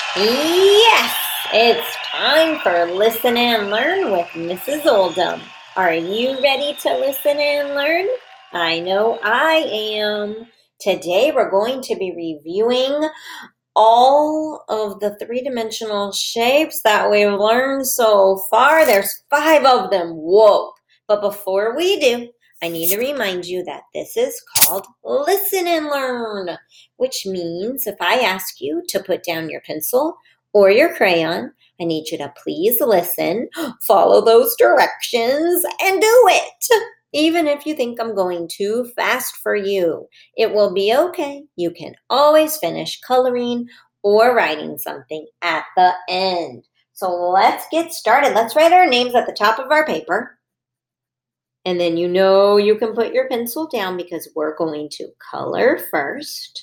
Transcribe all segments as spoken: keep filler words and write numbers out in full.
Yes, it's time for Listen and Learn with Missus Oldham. Are you ready to listen and learn? I know I am. Today we're going to be reviewing all of the three-dimensional shapes that we've learned so far. There's five of them. Whoa. But before we do, I need to remind you that this is called Listen and Learn, which means if I ask you to put down your pencil or your crayon, I need you to please listen, follow those directions, and do it. Even if you think I'm going too fast for you, it will be okay. You can always finish coloring or writing something at the end. So let's get started. Let's write our names at the top of our paper. And then you know you can put your pencil down because we're going to color first.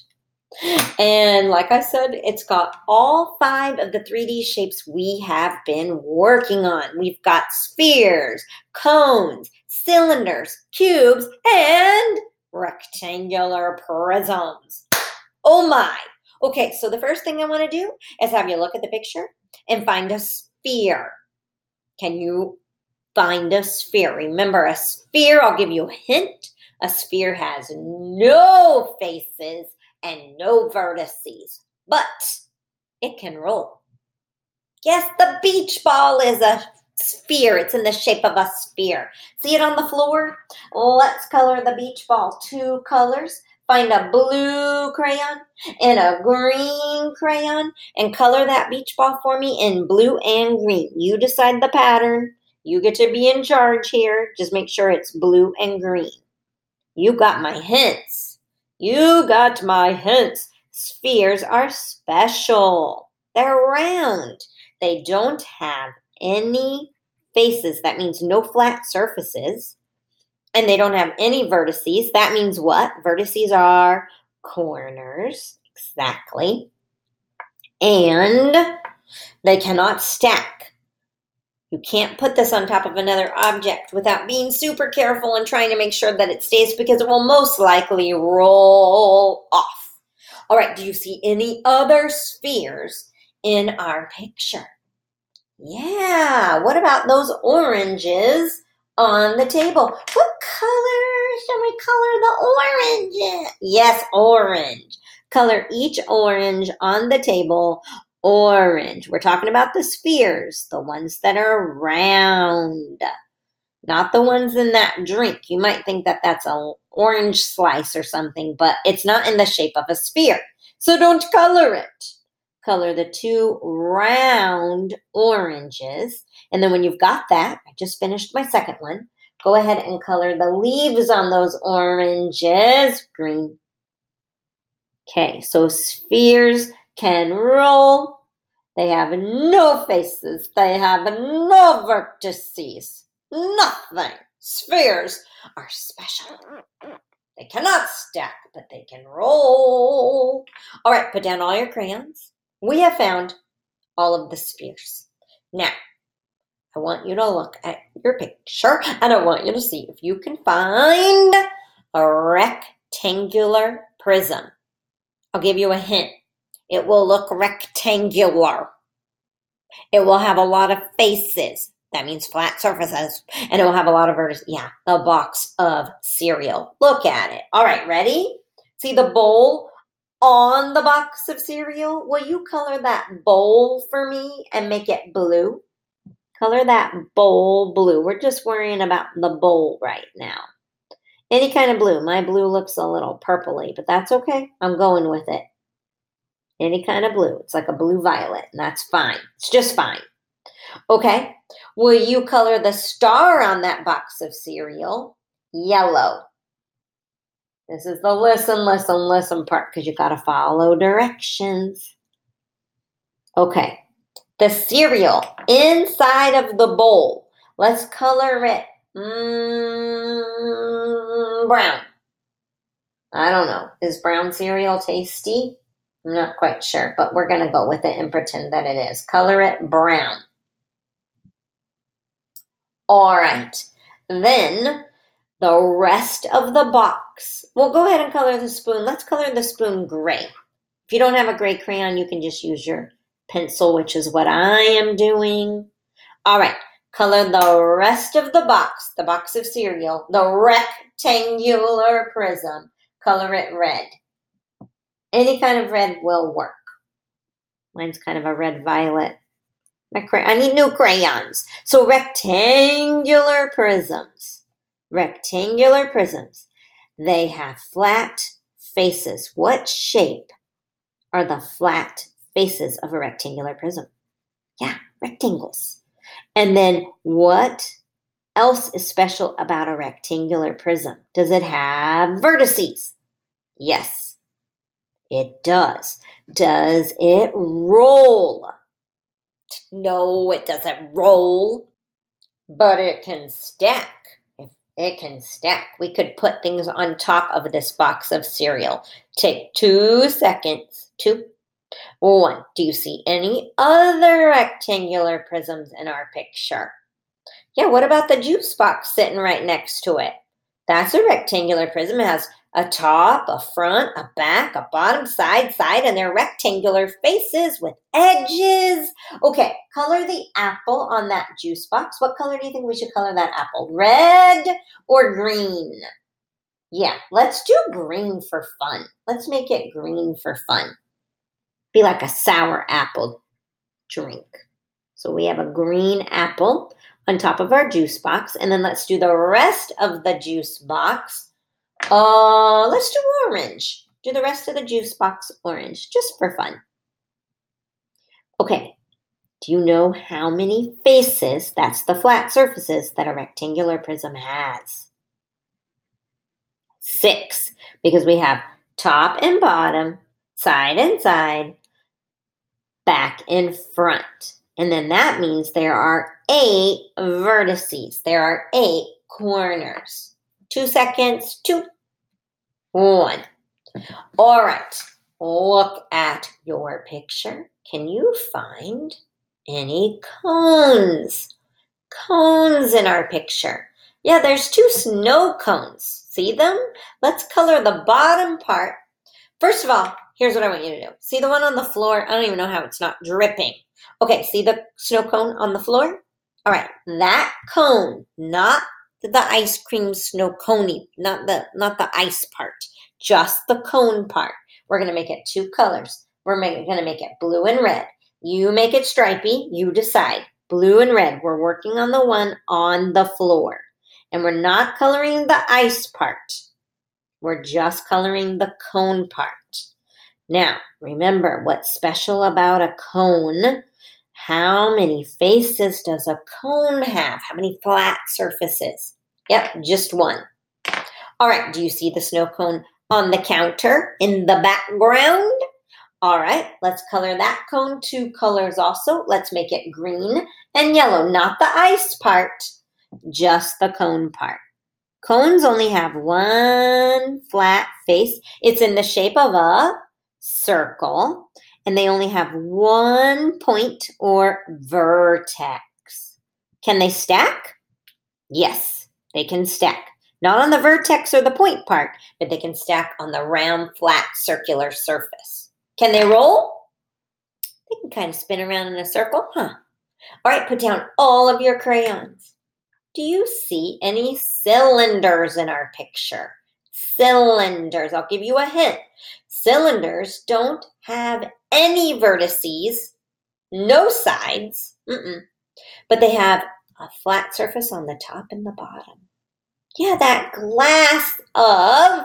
And like I said, it's got all five of the three D shapes we have been working on. We've got spheres, cones, cylinders, cubes, and rectangular prisms. Oh my! Okay, so the first thing I want to do is have you look at the picture and find a sphere. Can you find a sphere? Remember, a sphere, I'll give you a hint. A sphere has no faces and no vertices, but it can roll. Yes, the beach ball is a sphere. It's in the shape of a sphere. See it on the floor? Let's color the beach ball. Two colors. Find a blue crayon and a green crayon and color that beach ball for me in blue and green. You decide the pattern. You get to be in charge here. Just make sure it's blue and green. You got my hints. You got my hints. Spheres are special. They're round. They don't have any faces. That means no flat surfaces. And they don't have any vertices. That means what? Vertices are corners. Exactly. And they cannot stack. You can't put this on top of another object without being super careful and trying to make sure that it stays because it will most likely roll off. All right, do you see any other spheres in our picture? Yeah, what about those oranges on the table? What color should we color the orange in? Yes, orange. Color each orange on the table orange. We're talking about the spheres, the ones that are round, not the ones in that drink. You might think that that's an orange slice or something, but it's not in the shape of a sphere. So don't color it. Color the two round oranges. And then when you've got that, I just finished my second one. Go ahead and color the leaves on those oranges. Green. Okay, so spheres can roll. They have no faces. They have no vertices. Nothing. Spheres are special. They cannot stack, but they can roll. All right, put down all your crayons. We have found all of the spheres. Now, I want you to look at your picture, and I want you to see if you can find a rectangular prism. I'll give you a hint. It will look rectangular. It will have a lot of faces. That means flat surfaces. And it will have a lot of vertices. Yeah, a box of cereal. Look at it. All right, ready? See the bowl on the box of cereal? Will you color that bowl for me and make it blue? Color that bowl blue. We're just worrying about the bowl right now. Any kind of blue. My blue looks a little purpley, but that's okay. I'm going with it. Any kind of blue. It's like a blue violet, and that's fine. It's just fine. Okay. Will you color the star on that box of cereal yellow? This is the listen, listen, listen part because you got to follow directions. Okay. The cereal inside of the bowl. Let's color it mm, brown. I don't know. Is brown cereal tasty? I'm not quite sure, but we're going to go with it and pretend that it is. Color it brown. All right. Then the rest of the box. Well, go ahead and color the spoon. Let's color the spoon gray. If you don't have a gray crayon, you can just use your pencil, which is what I am doing. All right, color the rest of the box, the box of cereal, the rectangular prism. Color it red. Any kind of red will work. Mine's kind of a red-violet. I need new crayons. So rectangular prisms. Rectangular prisms. They have flat faces. What shape are the flat faces of a rectangular prism? Yeah, rectangles. And then what else is special about a rectangular prism? Does it have vertices? Yes, it does. Does it roll? No, it doesn't roll, but it can stack. If it can stack, we could put things on top of this box of cereal. Take two seconds. Two, one. Do you see any other rectangular prisms in our picture? Yeah, what about the juice box sitting right next to it? That's a rectangular prism. It has a top, a front, a back, a bottom, side, side, and they're rectangular faces with edges. Okay, color the apple on that juice box. What color do you think we should color that apple? Red or green? Yeah, let's do green for fun. Let's make it green for fun. Be like a sour apple drink. So we have a green apple on top of our juice box, and then let's do the rest of the juice box. Uh, let's do orange. Do the rest of the juice box orange, just for fun. Okay, do you know how many faces, that's the flat surfaces, that a rectangular prism has? Six, because we have top and bottom, side and side, back and front. And then that means there are eight vertices. There are eight corners. Two seconds, two, one. All right, look at your picture. Can you find any cones? Cones in our picture. Yeah, there's two snow cones. See them? Let's color the bottom part. First of all, here's what I want you to do. See the one on the floor? I don't even know how it's not dripping. Okay, see the snow cone on the floor? All right, that cone, not the ice cream snow coney, not the not the ice part, just the cone part. We're going to make it two colors. We're going to make it blue and red. You make it stripy. You decide. Blue and red. We're working on the one on the floor. And we're not coloring the ice part. We're just coloring the cone part. Now, remember what's special about a cone. How many faces does a cone have? How many flat surfaces? Yep, just one. All right, do you see the snow cone on the counter in the background? All right, let's color that cone two colors also. Let's make it green and yellow, not the ice part, just the cone part. Cones only have one flat face. It's in the shape of a circle, and they only have one point or vertex. Can they stack? Yes, they can stack. Not on the vertex or the point part, but they can stack on the round, flat, circular surface. Can they roll? They can kind of spin around in a circle, huh? All right, put down all of your crayons. Do you see any cylinders in our picture? Cylinders. I'll give you a hint. Cylinders don't have any vertices, no sides, mm-mm, but they have a flat surface on the top and the bottom. Yeah, that glass of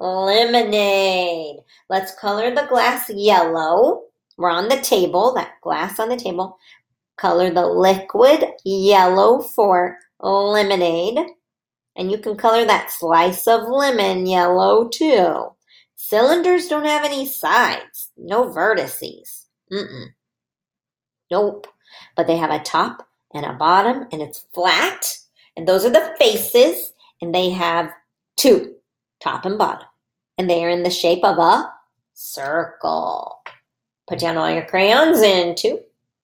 lemonade. Let's color the glass yellow. We're on the table, that glass on the table. Color the liquid yellow for lemonade. And you can color that slice of lemon yellow too. Cylinders don't have any sides, no vertices. Mm-mm. Nope. But they have a top and a bottom, and it's flat. And those are the faces, and they have two, top and bottom. And they are in the shape of a circle. Put down all your crayons in two,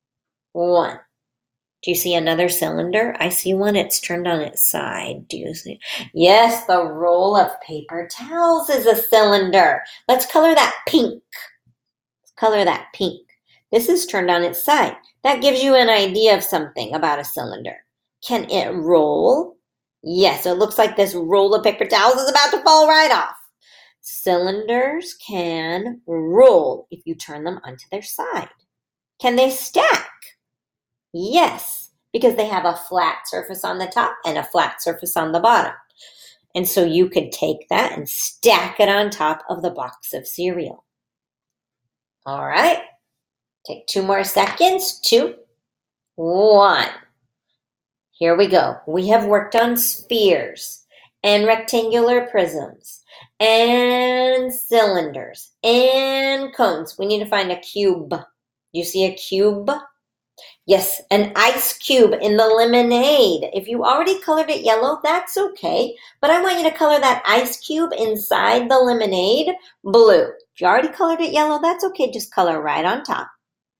one. Do you see another cylinder? I see one. It's turned on its side. Do you see? Yes, the roll of paper towels is a cylinder. Let's color that pink. Let's color that pink. This is turned on its side. That gives you an idea of something about a cylinder. Can it roll? Yes, it looks like this roll of paper towels is about to fall right off. Cylinders can roll if you turn them onto their side. Can they stack? Yes, because they have a flat surface on the top and a flat surface on the bottom. And so you could take that and stack it on top of the box of cereal. All right, take two more seconds. Two, one. Here we go. We have worked on spheres and rectangular prisms and cylinders and cones. We need to find a cube. You see a cube? Yes, an ice cube in the lemonade. If you already colored it yellow, that's okay. But I want you to color that ice cube inside the lemonade blue. If you already colored it yellow, that's okay. Just color right on top.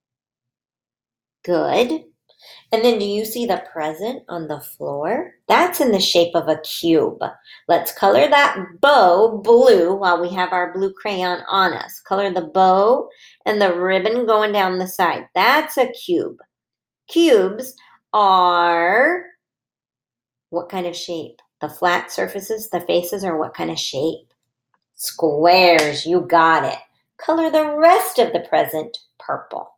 Good. And then do you see the present on the floor? That's in the shape of a cube. Let's color that bow blue while we have our blue crayon on us. Color the bow and the ribbon going down the side. That's a cube. Cubes are what kind of shape? The flat surfaces, the faces, or what kind of shape? Squares, you got it. Color the rest of the present purple.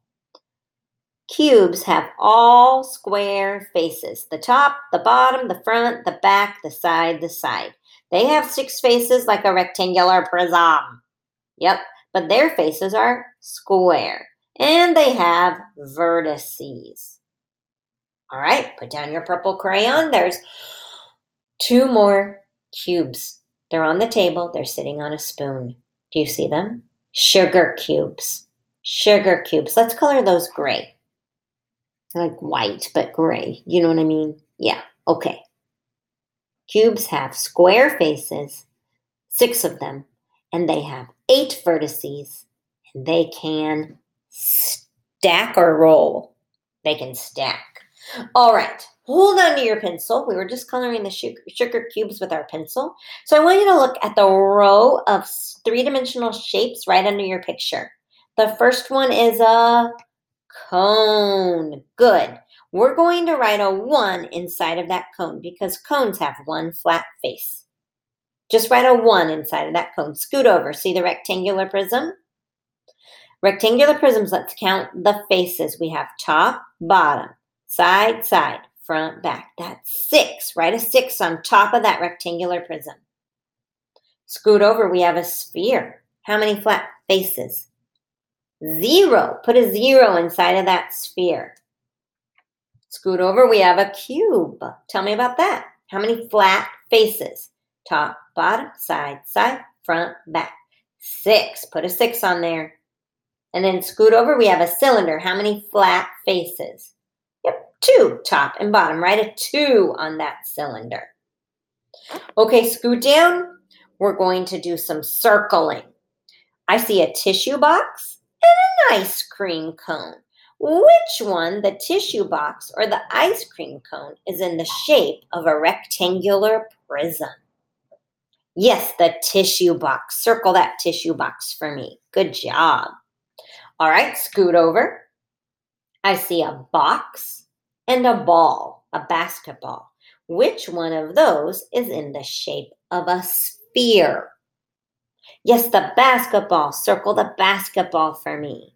Cubes have all square faces. The top, the bottom, the front, the back, the side, the side. They have six faces like a rectangular prism. Yep, but their faces are square. And they have vertices. All right, put down your purple crayon. There's two more cubes. They're on the table. They're sitting on a spoon. Do you see them? Sugar cubes. Sugar cubes. Let's color those gray. Like white, but gray. You know what I mean? Yeah, okay. Cubes have square faces, six of them, and they have eight vertices, and they can stack or roll. They can stack. All right, hold on to your pencil. We were just coloring the sugar, sugar cubes with our pencil. So I want you to look at the row of three-dimensional shapes right under your picture. The first one is a cone. Good. We're going to write a one inside of that cone because cones have one flat face. Just write a one inside of that cone. Scoot over. See the rectangular prism? Rectangular prisms, let's count the faces. We have top, bottom, side, side, front, back. That's six. Write a six on top of that rectangular prism. Scoot over. We have a sphere. How many flat faces? Zero. Put a zero inside of that sphere. Scoot over. We have a cube. Tell me about that. How many flat faces? Top, bottom, side, side, front, back. Six. Put a six on there. And then scoot over. We have a cylinder. How many flat faces? Yep, two. Top and bottom. Write a two on that cylinder. Okay, scoot down. We're going to do some circling. I see a tissue box and an ice cream cone. Which one, the tissue box or the ice cream cone, is in the shape of a rectangular prism? Yes, the tissue box. Circle that tissue box for me. Good job. All right, scoot over. I see a box and a ball, a basketball. Which one of those is in the shape of a sphere? Yes, the basketball. Circle the basketball for me.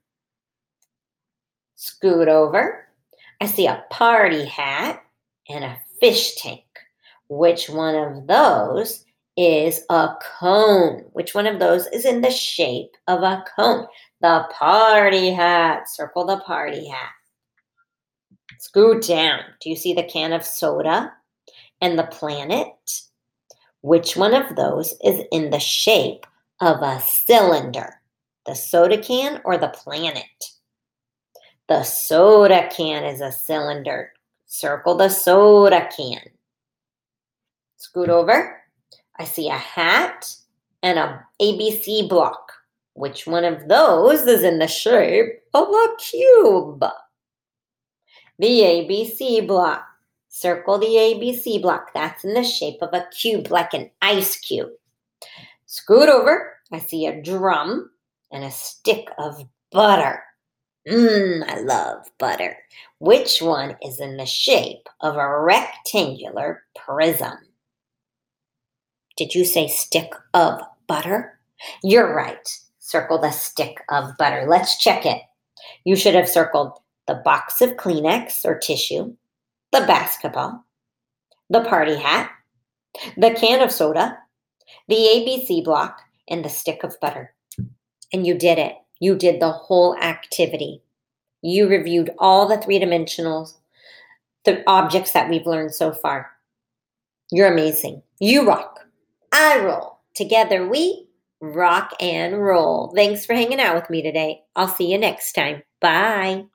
Scoot over. I see a party hat and a fish tank. Which one of those is a cone? Which one of those is in the shape of a cone? The party hat. Circle the party hat. Scoot down. Do you see the can of soda and the planet? Which one of those is in the shape of a cylinder? The soda can or the planet? The soda can is a cylinder. Circle the soda can. Scoot over. I see a hat and a A B C block. Which one of those is in the shape of a cube? The A B C block. Circle the A B C block. That's in the shape of a cube, like an ice cube. Scoot over. I see a drum and a stick of butter. Mmm, I love butter. Which one is in the shape of a rectangular prism? Did you say stick of butter? You're right. Circle the stick of butter. Let's check it. You should have circled the box of Kleenex or tissue, the basketball, the party hat, the can of soda, the A B C block, and the stick of butter. And you did it. You did the whole activity. You reviewed all the three dimensionals, the objects that we've learned so far. You're amazing. You rock. I roll. Together we rock and roll. Thanks for hanging out with me today. I'll see you next time. Bye.